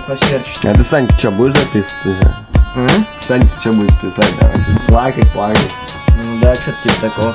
посерчить. А ты, Санька, что, будешь записывать уже? Санька, что будет писать? Плакать. Ну да, что-то типа такого.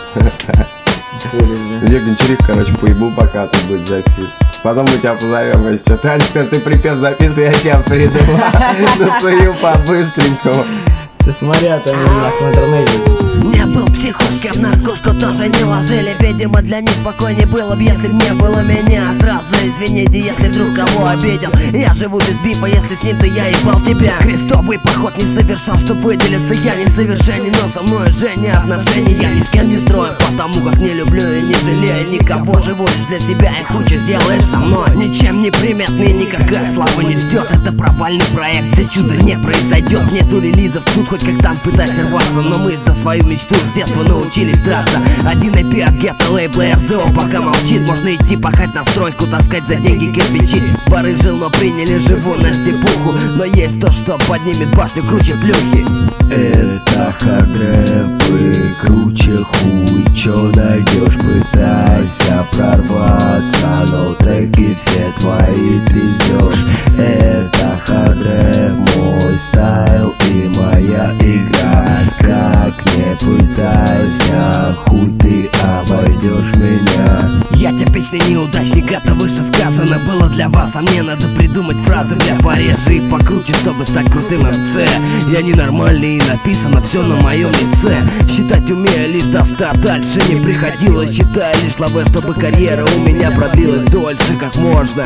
Где Гончарик, короче, поебу, пока ты будешь записывать. Потом мы тебя позовем, если что. Танечка, ты припев записывай, я тебя приду. Засую по-быстренькому. Ты смотри, а то они нахуй в интернете. Не был психушкой, в наркушку тоже не ложили. Видимо, для них спокойнее было бы, если б не было меня. Сразу извините, если вдруг кого обидел. Я живу без бифа, если с ним, то я ебал тебя. Крестовый поход не совершал, чтоб выделиться. Я не совершенен, но со мной уже не отношений. Я ни с кем не строю, потому как не люблю и не жалею никого. Живу лишь для себя, и хуже сделаешь со мной. Ничем не приметный, никакая слава не ждет. Это провальный проект, здесь чудо не произойдет. Нету релизов, тут хоть как там пытайся рваться. Но мы за свою мечту с детства научились драться. Один IP от гетто, лейбла РЗО пока молчит. Можно идти пахать на стройку, таскать за деньги кирпичи. Бары жил, но приняли, живу на степуху. Но есть то, что поднимет башню круче плюхи. Это хардрэпы, круче хуй. Чё найдешь, пытайся прорваться, но треки все твои пиздёшь. Это хардрэп, мой стайл и моя игра. Как не пытайся, хуй ты обойдешь меня. Я типичный неудачник, это выше сказано было для вас. А мне надо придумать фразы для пореже и покруче, чтобы стать крутым МЦ. Я ненормальный и написано все на моем лице. Считать умею лишь до 100, дальше не приходилось. Считаю лишь лавэ, чтобы карьера у меня продлилась дольше как можно.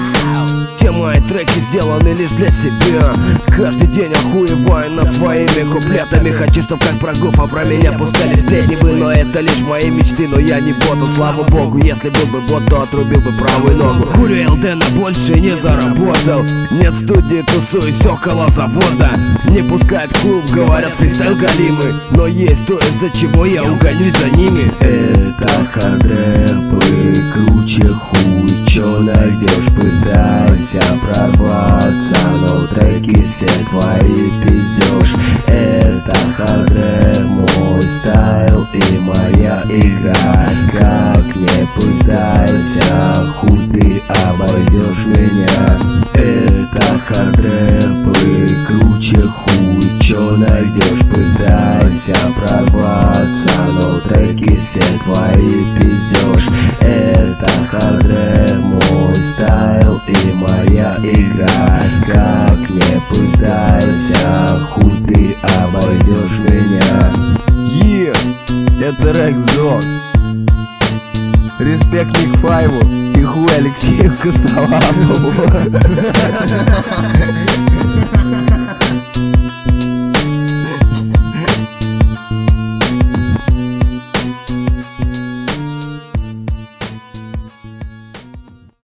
Все мои треки сделаны лишь для себя. Каждый день охуеваю над своими куплетами. Хочу, чтоб как про Гуфа про меня пускали сплетни вы. Но это лишь мои мечты, но я не бот, слава богу. Если был бы бот, то отрубил бы правую ногу. Курю ЛД, но больше не заработал. Нет студии, тусуюсь около завода. Не пускают в клуб, говорят фристайл галимый. Но есть то, из-за чего я угонюсь за ними. Это хардрэпы, круче хуй. Чё найдешь, пытайся прорваться, но треки все твои пиздёшь. Это хардрэп, мой стайл и моя игра. Как не пытайся, хуй ты обойдешь меня. Это хардрэпы, круче хуй. Чё найдешь, пытайся прорваться, но треки все твои пиздёшь. Это хардрэп, мой стайл и моя игра. Как не пытайся, хуй ты обойдешь меня. Это Рекс-Дог. Респект Ник Файву и хуй Алексею Косолапову.